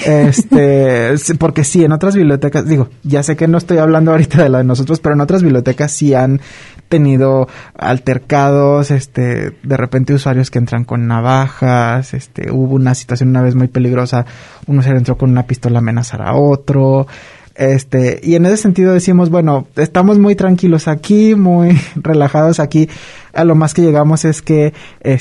Porque sí, en otras bibliotecas, digo, ya sé que no estoy hablando ahorita de la de nosotros, pero en otras bibliotecas sí han tenido altercados, de repente usuarios que entran con navajas, hubo una situación una vez muy peligrosa, uno se entró con una pistola a amenazar a otro. Y en ese sentido decimos, bueno, estamos muy tranquilos aquí, muy relajados aquí. A lo más que llegamos es que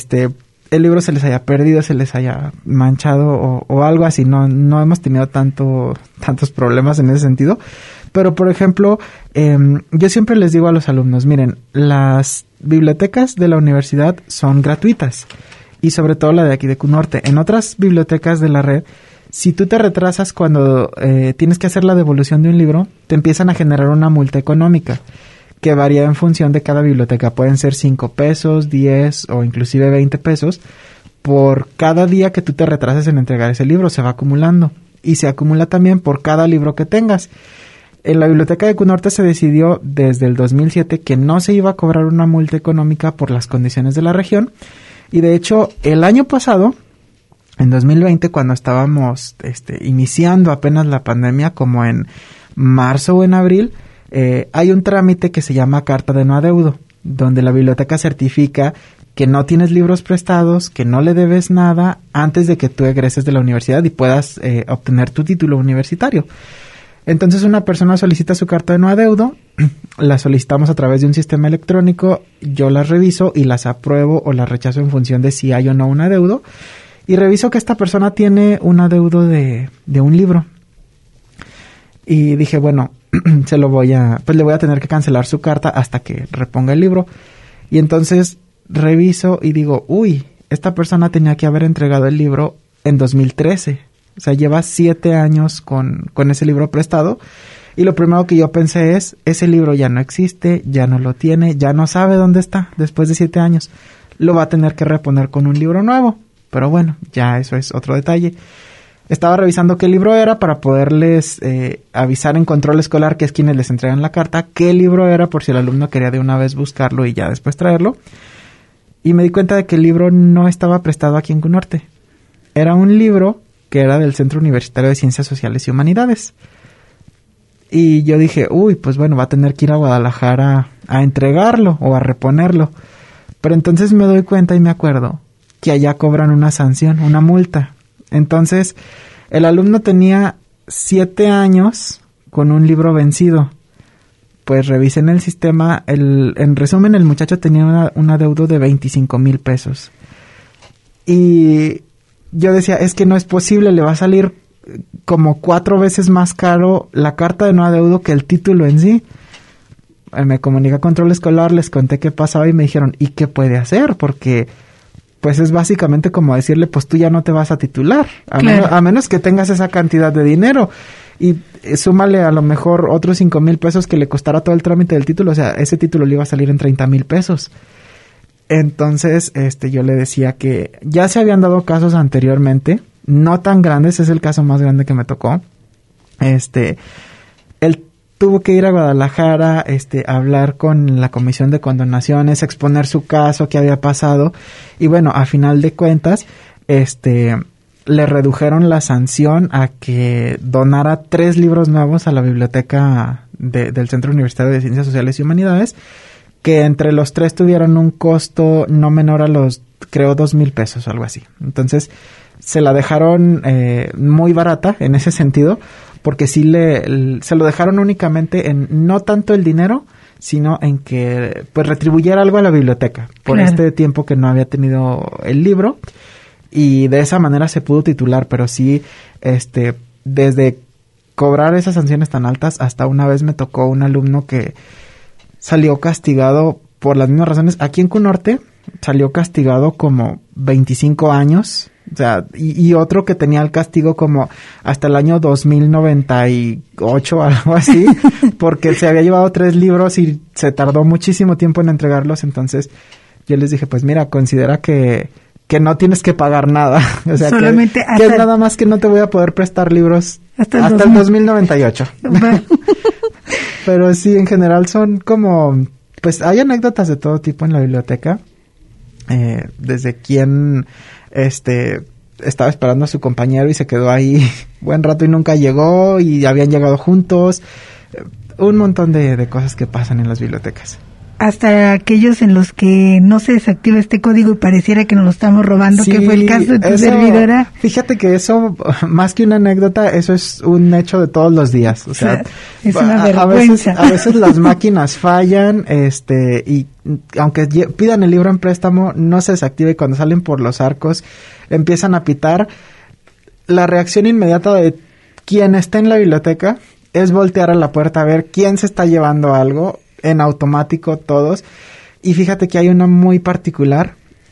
el libro se les haya perdido, se les haya manchado o algo así. No hemos tenido tantos problemas en ese sentido. Pero, por ejemplo, yo siempre les digo a los alumnos, miren, las bibliotecas de la universidad son gratuitas. y sobre todo la de aquí de Cunorte. En otras bibliotecas de la red, si tú te retrasas cuando tienes que hacer la devolución de un libro, te empiezan a generar una multa económica que varía en función de cada biblioteca. Pueden ser 5 pesos, 10 o inclusive 20 pesos. Por cada día que tú te retrases en entregar ese libro, se va acumulando. Y se acumula también por cada libro que tengas. En la biblioteca de Cunorte se decidió desde el 2007 que no se iba a cobrar una multa económica por las condiciones de la región. Y de hecho, el año pasado, en 2020, cuando estábamos iniciando apenas la pandemia, como en marzo o en abril, hay un trámite que se llama carta de no adeudo, donde la biblioteca certifica que no tienes libros prestados, que no le debes nada antes de que tú egreses de la universidad y puedas obtener tu título universitario. Entonces una persona solicita su carta de no adeudo, la solicitamos a través de un sistema electrónico, yo las reviso y las apruebo o las rechazo en función de si hay o no un adeudo, y reviso que esta persona tiene un adeudo de un libro. Y dije, bueno, le voy a tener que cancelar su carta hasta que reponga el libro. Y entonces reviso y digo, esta persona tenía que haber entregado el libro en 2013. O sea, lleva 7 años con ese libro prestado. Y lo primero que yo pensé es, ese libro ya no existe, ya no lo tiene, ya no sabe dónde está después de 7 años. Lo va a tener que reponer con un libro nuevo. Pero bueno, ya eso es otro detalle. Estaba revisando qué libro era para poderles avisar en control escolar, que es quienes les entregan la carta, qué libro era por si el alumno quería de una vez buscarlo y ya después traerlo. Y me di cuenta de que el libro no estaba prestado aquí en Cunorte. Era un libro que era del Centro Universitario de Ciencias Sociales y Humanidades. Y yo dije, pues bueno, va a tener que ir a Guadalajara a entregarlo o a reponerlo. Pero entonces me doy cuenta y me acuerdo que allá cobran una sanción, una multa. Entonces, el alumno tenía 7 años con un libro vencido. Pues revisé en el sistema, en resumen, el muchacho tenía un adeudo de 25,000 pesos. Y yo decía, es que no es posible, le va a salir como 4 veces más caro la carta de no adeudo que el título en sí. Me comuniqué a control escolar, les conté qué pasaba y me dijeron, ¿y qué puede hacer? Porque pues es básicamente como decirle, pues tú ya no te vas a titular, a menos que tengas esa cantidad de dinero. Y súmale a lo mejor otros 5,000 pesos que le costará todo el trámite del título, o sea, ese título le iba a salir en 30,000 pesos. Entonces, yo le decía que ya se habían dado casos anteriormente, no tan grandes, es el caso más grande que me tocó. Él tuvo que ir a Guadalajara, hablar con la comisión de condonaciones, exponer su caso, qué había pasado, y bueno, a final de cuentas, le redujeron la sanción a que donara 3 libros nuevos a la biblioteca del Centro Universitario de Ciencias Sociales y Humanidades, que entre los 3 tuvieron un costo no menor a los, creo, 2,000 pesos o algo así. Entonces, se la dejaron muy barata en ese sentido, porque sí se lo dejaron únicamente en no tanto el dinero, sino en que pues retribuyera algo a la biblioteca por este tiempo que no había tenido el libro, y de esa manera se pudo titular. Pero sí, desde cobrar esas sanciones tan altas, hasta una vez me tocó un alumno que salió castigado por las mismas razones. Aquí en Cunorte salió castigado como 25 años, o sea, y otro que tenía el castigo como hasta el año 2098, algo así, porque se había llevado 3 libros y se tardó muchísimo tiempo en entregarlos. Entonces yo les dije, pues mira, considera que no tienes que pagar nada, o sea, solamente que es nada más que no te voy a poder prestar libros hasta el 2098. Pero sí, en general son como, pues hay anécdotas de todo tipo en la biblioteca, desde quien estaba esperando a su compañero y se quedó ahí buen rato y nunca llegó, y habían llegado juntos, un montón de cosas que pasan en las bibliotecas. Hasta aquellos en los que no se desactiva este código y pareciera que nos lo estamos robando, sí, que fue el caso de tu servidora. Fíjate que eso, más que una anécdota, eso es un hecho de todos los días. O sea, es una vergüenza. A veces las máquinas fallan, y aunque pidan el libro en préstamo, no se desactiva, y cuando salen por los arcos empiezan a pitar. La reacción inmediata de quien está en la biblioteca es voltear a la puerta a ver quién se está llevando algo, en automático todos. Y fíjate que hay una muy particular,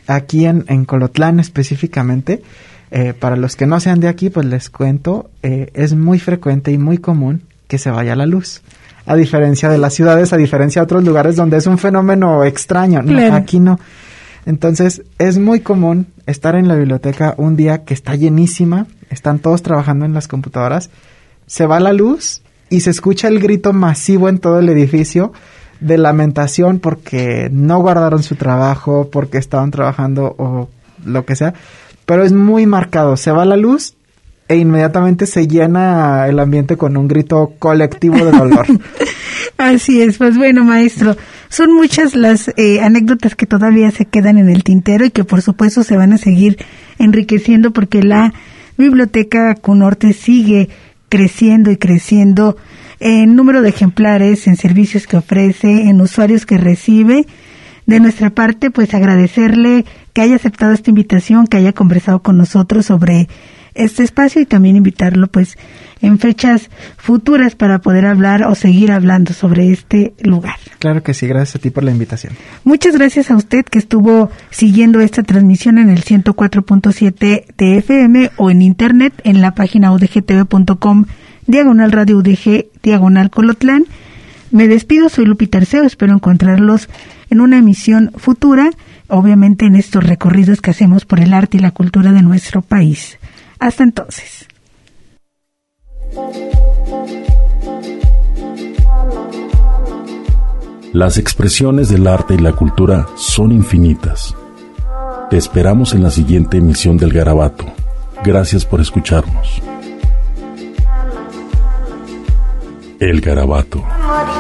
aquí en Colotlán específicamente, para los que no sean de aquí, pues les cuento, es muy frecuente y muy común que se vaya la luz. A diferencia de las ciudades, a diferencia de otros lugares donde es un fenómeno extraño. Claro. No, aquí no. Entonces, es muy común estar en la biblioteca un día que está llenísima, están todos trabajando en las computadoras, se va la luz y se escucha el grito masivo en todo el edificio de lamentación porque no guardaron su trabajo, porque estaban trabajando o lo que sea, pero es muy marcado, se va la luz e inmediatamente se llena el ambiente con un grito colectivo de dolor. Así es, pues bueno, maestro, son muchas las anécdotas que todavía se quedan en el tintero y que por supuesto se van a seguir enriqueciendo porque la Biblioteca Cunorte sigue creciendo y creciendo en número de ejemplares, en servicios que ofrece, en usuarios que recibe. De nuestra parte, pues agradecerle que haya aceptado esta invitación, que haya conversado con nosotros sobre este espacio y también invitarlo pues en fechas futuras para poder hablar o seguir hablando sobre este lugar. Claro que sí, gracias a ti por la invitación. Muchas gracias a usted que estuvo siguiendo esta transmisión en el 104.7 de FM o en internet en la página udgtv.com /Radio UDG /Colotlán. Me despido, soy Lupita Arceo, espero encontrarlos en una emisión futura, obviamente en estos recorridos que hacemos por el arte y la cultura de nuestro país. Hasta entonces. Las expresiones del arte y la cultura son infinitas. Te esperamos en la siguiente emisión del Garabato. Gracias por escucharnos. El Garabato.